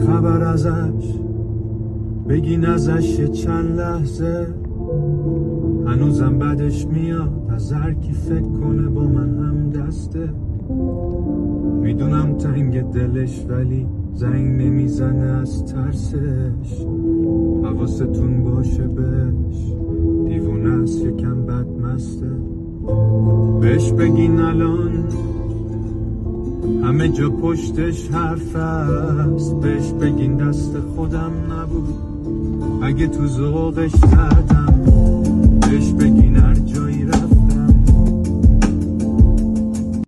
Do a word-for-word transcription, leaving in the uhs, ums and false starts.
خبر ازش بگین ازش یه چند لحظه. هنوزم بدش میاد از هر کی فکر کنه با من هم دسته. میدونم تنگ دلش ولی زنگ نمیزنه از ترسش. حواستون باشه بهش، دیوونه است یکم بدمسته. بهش بگین الان همه جا پشتش حرف است. بهش بگین دست خودم نبود اگه تو ذوقش زدم.